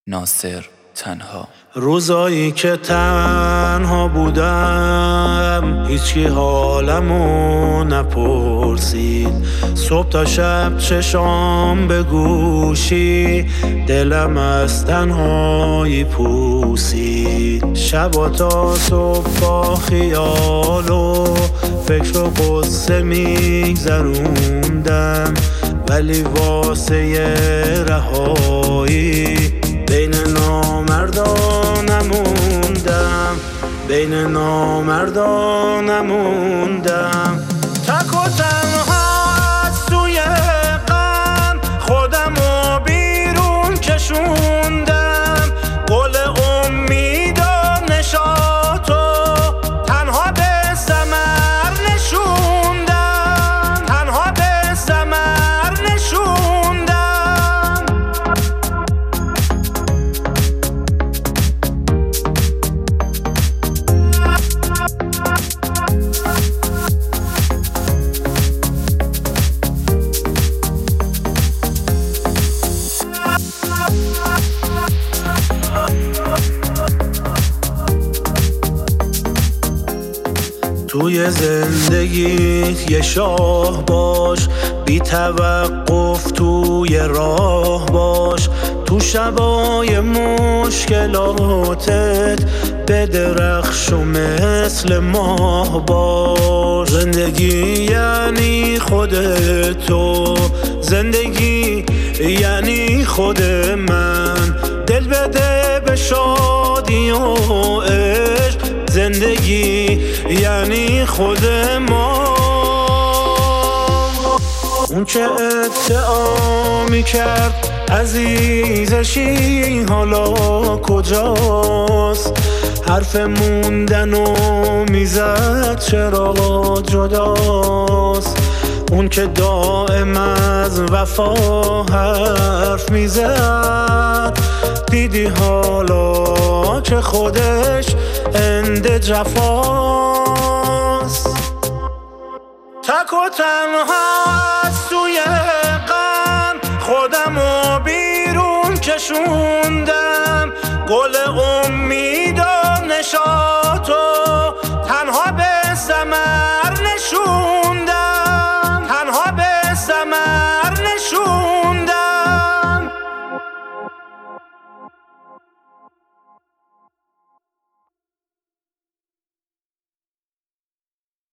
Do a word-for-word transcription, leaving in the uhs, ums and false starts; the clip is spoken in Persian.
ناصر تنها. روزایی که تنها بودم هیچکی حالمو نپرسید، صبح تا شب چشام به گوشی دلم از تنهایی پوسید. شبا تا صبح با خیال و فکر و قصه میگذروندم، ولی واسه رهایی بین نامردان نموندم، بین نامردان نموندم. تک و تنها از توی غم خودمو بیرون کشوندم، گل امید و نشاطو تنها به ثمر نشوندم، تنها به ثمر نشوندم. توی زندگیت یه شاه باش، بی توقف توی راه باش، تو شبای مشکلاتت بدرخش و مثل ماه باش. زندگی یعنی خودتو، زندگی یعنی خود من، دل بده به شادی و عشق، زندگی یعنی خود ما. اون که ادعا میکرد عزیزشی حالا کجاست، حرف موندن و میزد چرا جداست. اون که دائم از وفا حرف میزد، دیدی حالا که خودش اند جفاست. تک و تنها از توی غم خودمو بیرون کشوندم، گل